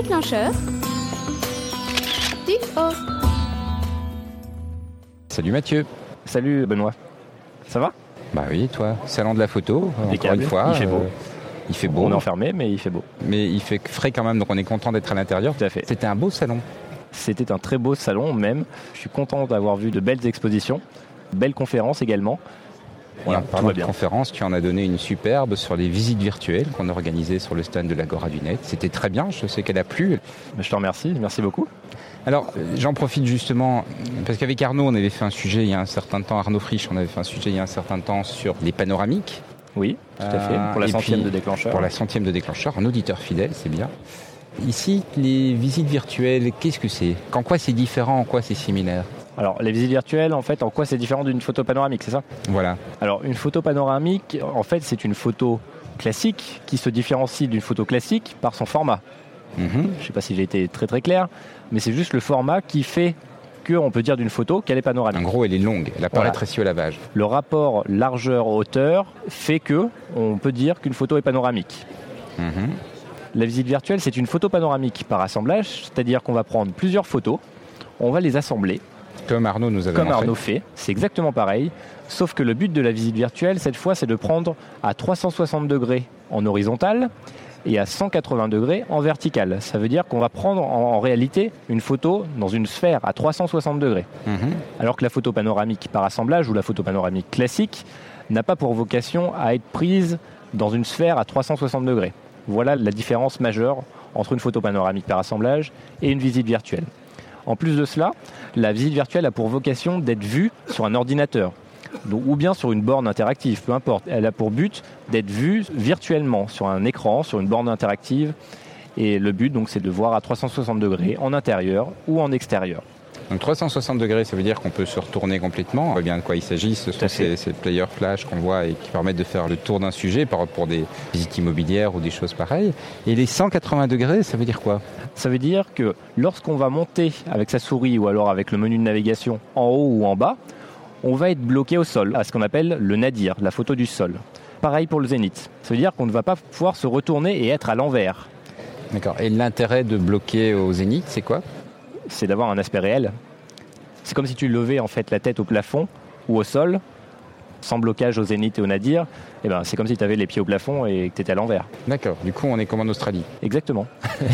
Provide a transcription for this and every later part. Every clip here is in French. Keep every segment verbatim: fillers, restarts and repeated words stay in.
Déclencheur. Tip off. Salut Mathieu. Salut Benoît. Ça va ? Bah oui, toi. Salon de la photo, encore une fois. Il fait beau. Euh, il fait beau. On est enfermé, mais il fait beau. Mais il fait frais quand même, donc on est content d'être à l'intérieur. Tout à fait. C'était un beau salon. C'était un très beau salon même. Je suis content d'avoir vu de belles expositions, belles conférences également. Voilà, en parlant de conférences, tu en as donné une superbe sur les visites virtuelles qu'on a organisées sur le stand de l'Agora du Net. C'était très bien, je sais qu'elle a plu. Je te remercie, merci beaucoup. Alors, j'en profite justement, parce qu'avec Arnaud, on avait fait un sujet il y a un certain temps, Arnaud Frisch, on avait fait un sujet il y a un certain temps sur les panoramiques. Oui, tout à fait, pour la centième de déclencheur. Pour la centième de déclencheur, un auditeur fidèle, c'est bien. Ici, les visites virtuelles, qu'est-ce que c'est ? En quoi c'est différent, en quoi c'est similaire ? Alors, les visites virtuelles, en fait, en quoi c'est différent d'une photo panoramique, c'est ça ? Voilà. Alors, une photo panoramique, en fait, c'est une photo classique qui se différencie d'une photo classique par son format. Mm-hmm. Je ne sais pas si j'ai été très très clair, mais c'est juste le format qui fait qu'on peut dire d'une photo qu'elle est panoramique. En gros, elle est longue, elle apparaît rétrécie au lavage. Le rapport largeur-hauteur fait qu'on peut dire qu'une photo est panoramique. Mm-hmm. La visite virtuelle, c'est une photo panoramique par assemblage, c'est-à-dire qu'on va prendre plusieurs photos, on va les assembler. Comme Arnaud nous avait Comme montré. Arnaud fait, c'est exactement pareil, sauf que le but de la visite virtuelle, cette fois, c'est de prendre à trois cent soixante degrés en horizontal et à cent quatre-vingts degrés en vertical. Ça veut dire qu'on va prendre en, en réalité une photo dans une sphère à trois cent soixante degrés. Mm-hmm. Alors que la photo panoramique par assemblage ou la photo panoramique classique n'a pas pour vocation à être prise dans une sphère à trois cent soixante degrés. Voilà la différence majeure entre une photo panoramique par assemblage et une visite virtuelle. En plus de cela, la visite virtuelle a pour vocation d'être vue sur un ordinateur, donc, ou bien sur une borne interactive, peu importe. Elle a pour but d'être vue virtuellement sur un écran, sur une borne interactive. Et le but, donc, c'est de voir à trois cent soixante degrés en intérieur ou en extérieur. Donc trois cent soixante degrés, ça veut dire qu'on peut se retourner complètement. On voit bien de quoi il s'agit. Ce sont ces, ces players flash qu'on voit et qui permettent de faire le tour d'un sujet par pour des visites immobilières ou des choses pareilles. Et les cent quatre-vingts degrés, ça veut dire quoi ? Ça veut dire que lorsqu'on va monter avec sa souris ou alors avec le menu de navigation en haut ou en bas, on va être bloqué au sol, à ce qu'on appelle le nadir, la photo du sol. Pareil pour le zénith. Ça veut dire qu'on ne va pas pouvoir se retourner et être à l'envers. D'accord. Et l'intérêt de bloquer au zénith, c'est quoi ? C'est d'avoir un aspect réel. C'est comme si tu levais en fait la tête au plafond ou au sol, sans blocage au zénith et au nadir. Et ben, c'est comme si tu avais les pieds au plafond et que tu étais à l'envers. D'accord. Du coup, on est comme en Australie. Exactement.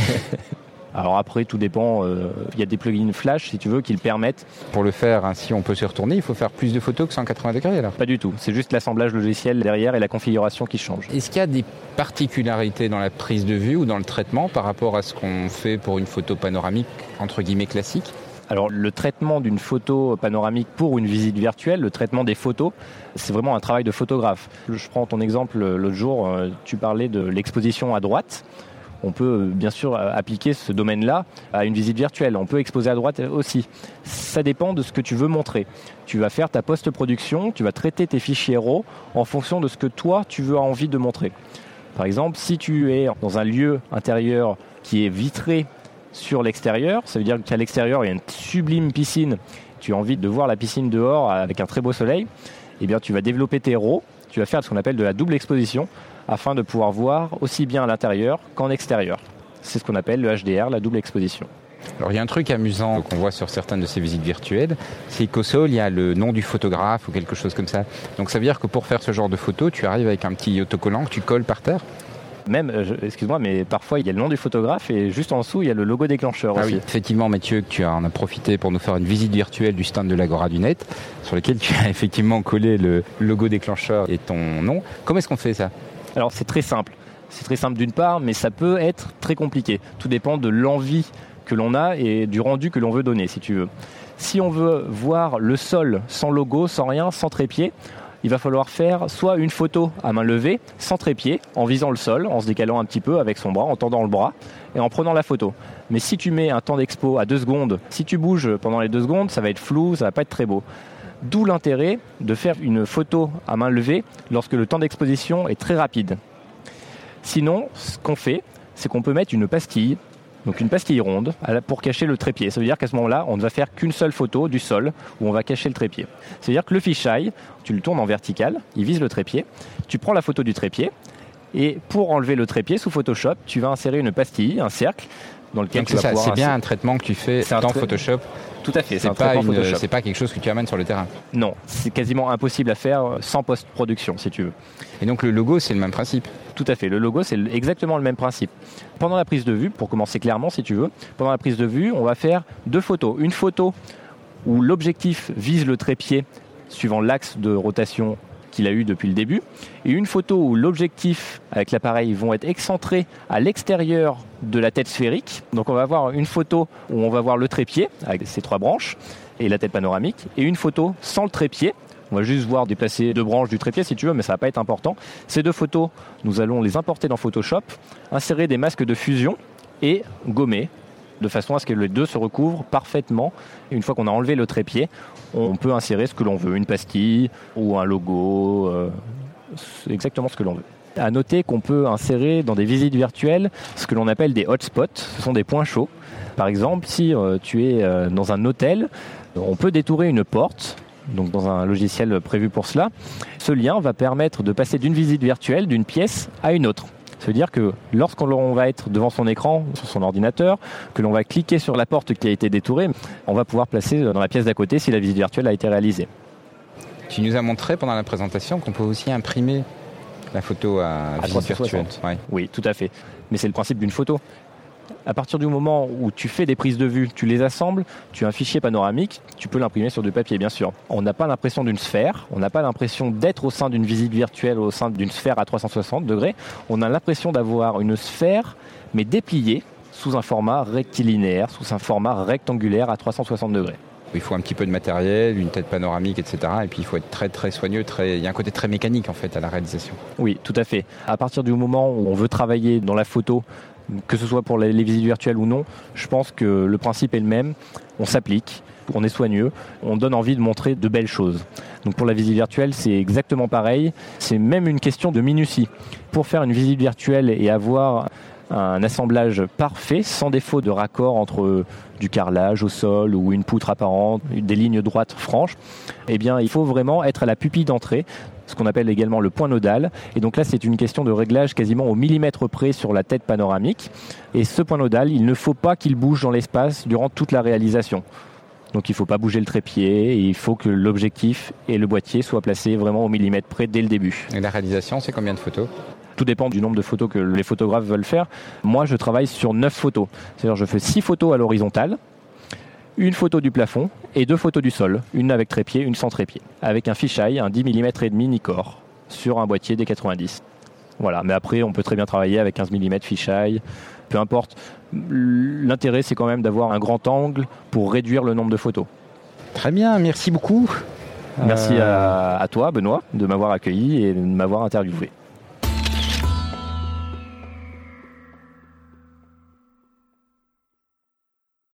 Alors après, tout dépend. Il euh, y a des plugins flash, si tu veux, qui le permettent. Pour le faire, hein, si on peut se retourner, il faut faire plus de photos que cent quatre-vingts degrés alors ? Pas du tout. C'est juste l'assemblage logiciel derrière et la configuration qui change. Est-ce qu'il y a des particularités dans la prise de vue ou dans le traitement par rapport à ce qu'on fait pour une photo panoramique, entre guillemets, classique ? Alors le traitement d'une photo panoramique pour une visite virtuelle, le traitement des photos, c'est vraiment un travail de photographe. Je prends ton exemple l'autre jour, tu parlais de l'exposition à droite. On peut bien sûr appliquer ce domaine-là à une visite virtuelle. On peut exposer à droite aussi. Ça dépend de ce que tu veux montrer. Tu vas faire ta post-production, tu vas traiter tes fichiers RAW en fonction de ce que toi, tu veux envie de montrer. Par exemple, si tu es dans un lieu intérieur qui est vitré sur l'extérieur, ça veut dire qu'à l'extérieur, il y a une sublime piscine. Tu as envie de voir la piscine dehors avec un très beau soleil. Eh bien, tu vas développer tes RAW. Tu vas faire ce qu'on appelle de la double exposition afin de pouvoir voir aussi bien à l'intérieur qu'en extérieur. C'est ce qu'on appelle le H D R, la double exposition. Alors il y a un truc amusant qu'on voit sur certaines de ces visites virtuelles, c'est qu'au sol il y a le nom du photographe ou quelque chose comme ça. Donc ça veut dire que pour faire ce genre de photo, tu arrives avec un petit autocollant que tu colles par terre. Même, euh, excuse-moi, mais parfois il y a le nom du photographe et juste en dessous il y a le logo déclencheur ah aussi. Oui, effectivement Mathieu, tu en as profité pour nous faire une visite virtuelle du stand de l'Agora du Net, sur lequel tu as effectivement collé le logo déclencheur et ton nom. Comment est-ce qu'on fait ça ? Alors c'est très simple. C'est très simple d'une part, mais ça peut être très compliqué. Tout dépend de l'envie que l'on a et du rendu que l'on veut donner, si tu veux. Si on veut voir le sol sans logo, sans rien, sans trépied, il va falloir faire soit une photo à main levée, sans trépied, en visant le sol, en se décalant un petit peu avec son bras, en tendant le bras et en prenant la photo. Mais si tu mets un temps d'expo à deux secondes, si tu bouges pendant les deux secondes, ça va être flou, ça va pas être très beau. D'où l'intérêt de faire une photo à main levée lorsque le temps d'exposition est très rapide. Sinon, ce qu'on fait, c'est qu'on peut mettre une pastille, donc une pastille ronde, pour cacher le trépied. Ça veut dire qu'à ce moment-là, on ne va faire qu'une seule photo du sol où on va cacher le trépied. Ça veut dire que le fisheye, tu le tournes en vertical, il vise le trépied, tu prends la photo du trépied, Et pour enlever le trépied sous Photoshop, tu vas insérer une pastille, un cercle, dans lequel Donc tu vas c'est ça, pouvoir c'est bien insérer... un traitement que tu fais C'est un dans trai- Photoshop. Tout à fait, c'est, C'est un pas, traitement une- Photoshop. c'est pas quelque chose que tu amènes sur le terrain. Non, c'est quasiment impossible à faire sans post-production, si tu veux. Et donc le logo, c'est le même principe. Tout à fait, le logo, c'est exactement le même principe. Pendant la prise de vue, pour commencer clairement, si tu veux, pendant la prise de vue, on va faire deux photos. Une photo où l'objectif vise le trépied suivant l'axe de rotation qu'il a eu depuis le début, et une photo où l'objectif avec l'appareil vont être excentrés à l'extérieur de la tête sphérique. Donc on va avoir une photo où on va voir le trépied avec ses trois branches et la tête panoramique, et une photo sans le trépied. On va juste voir déplacer deux branches du trépied si tu veux, mais ça va pas être important. Ces deux photos, nous allons les importer dans Photoshop, insérer des masques de fusion et gommer, de façon à ce que les deux se recouvrent parfaitement. Et une fois qu'on a enlevé le trépied, on peut insérer ce que l'on veut, une pastille ou un logo, euh, c'est exactement ce que l'on veut. À noter qu'on peut insérer dans des visites virtuelles ce que l'on appelle des hotspots, ce sont des points chauds. Par exemple, si euh, tu es euh, dans un hôtel, on peut détourer une porte, donc dans un logiciel prévu pour cela. Ce lien va permettre de passer d'une visite virtuelle, d'une pièce à une autre. Ça veut dire que lorsqu'on va être devant son écran, sur son ordinateur, que l'on va cliquer sur la porte qui a été détourée, on va pouvoir placer dans la pièce d'à côté si la visite virtuelle a été réalisée. Tu nous as montré pendant la présentation qu'on peut aussi imprimer la photo à, À visite virtuelle. Ouais. Oui, tout à fait. Mais c'est le principe d'une photo. À partir du moment où tu fais des prises de vue, tu les assembles, tu as un fichier panoramique, tu peux l'imprimer sur du papier, bien sûr. On n'a pas l'impression d'une sphère, on n'a pas l'impression d'être au sein d'une visite virtuelle, au sein d'une sphère à trois cent soixante degrés. On a l'impression d'avoir une sphère, mais dépliée sous un format rectilinéaire, sous un format rectangulaire à trois cent soixante degrés. Il faut un petit peu de matériel, une tête panoramique, et cetera. Et puis il faut être très très soigneux. Très... Il y a un côté très mécanique en fait à la réalisation. Oui, tout à fait. À partir du moment où on veut travailler dans la photo, que ce soit pour les, les visites virtuelles ou non, je pense que le principe est le même. On s'applique, on est soigneux, on donne envie de montrer de belles choses. Donc pour la visite virtuelle, c'est exactement pareil. C'est même une question de minutie. Pour faire une visite virtuelle et avoir un assemblage parfait, sans défaut de raccord entre du carrelage au sol ou une poutre apparente, des lignes droites franches, eh bien, il faut vraiment être à la pupille d'entrée, ce qu'on appelle également le point nodal. Et donc là, c'est une question de réglage quasiment au millimètre près sur la tête panoramique. Et ce point nodal, il ne faut pas qu'il bouge dans l'espace durant toute la réalisation. Donc il ne faut pas bouger le trépied, et il faut que l'objectif et le boîtier soient placés vraiment au millimètre près dès le début. Et la réalisation, c'est combien de photos ? Tout dépend du nombre de photos que les photographes veulent faire. Moi, je travaille sur neuf photos. C'est-à-dire je fais six photos à l'horizontale, une photo du plafond et deux photos du sol, une avec trépied, une sans trépied, avec un fisheye, un dix millimètres et demi Nikkor, sur un boîtier D quatre-vingt-dix. Voilà, mais après, on peut très bien travailler avec quinze millimètres fisheye, peu importe. L'intérêt, c'est quand même d'avoir un grand angle pour réduire le nombre de photos. Très bien, merci beaucoup. Merci Euh... à, à toi, Benoît, de m'avoir accueilli et de m'avoir interviewé.